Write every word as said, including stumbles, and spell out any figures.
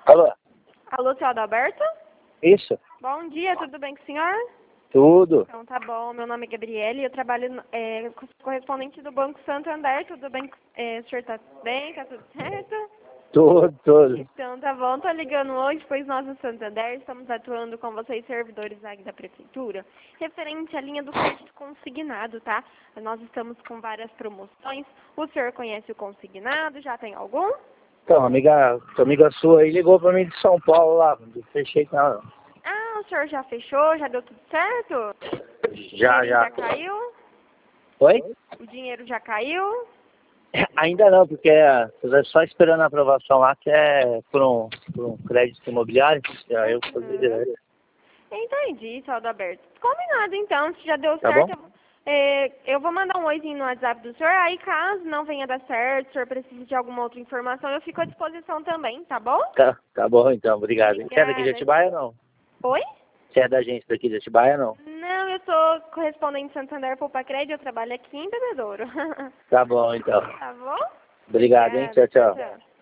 Alô? Alô, seu Adalberto? Isso? Bom dia, tudo bem com o senhor? Tudo. Então tá bom, meu nome é Gabriele, eu trabalho é, como correspondente do Banco Santander, tudo bem? É, o senhor tá bem, tá tudo certo? Tudo, tudo. Então tá bom, tô ligando hoje, pois nós no Santander estamos atuando com vocês, servidores aqui da Prefeitura, referente à linha do crédito consignado, tá? Nós estamos com várias promoções, o senhor conhece o consignado, já tem algum? Então, amiga, amiga sua aí ligou pra mim de São Paulo lá, não fechei com ela. Ah, o senhor já fechou, já deu tudo certo? Já, O dinheirinho já. já caiu? Oi? O dinheiro já caiu? Ainda não, porque é só esperando a aprovação lá, que é por um, por um crédito imobiliário, e aí eu vou fazer Uhum. direto. Entendi, saldo aberto. Combinado então, se já deu Tá bom? certo, eu, é, eu vou mandar um oizinho no WhatsApp do senhor, aí caso não venha dar certo, o senhor precise de alguma outra informação, eu fico à disposição também, tá bom? Tá, tá bom então, obrigado. Você é daqui de Obrigada. Atibaia ou não? Oi? Você é da agência daqui de Atibaia ou não? Não, eu sou correspondente Santander Poupa Crédito, eu trabalho aqui em Bebedouro. Tá bom então. Tá bom? Obrigado, hein? Obrigada, Tchau, tchau, tchau. tchau.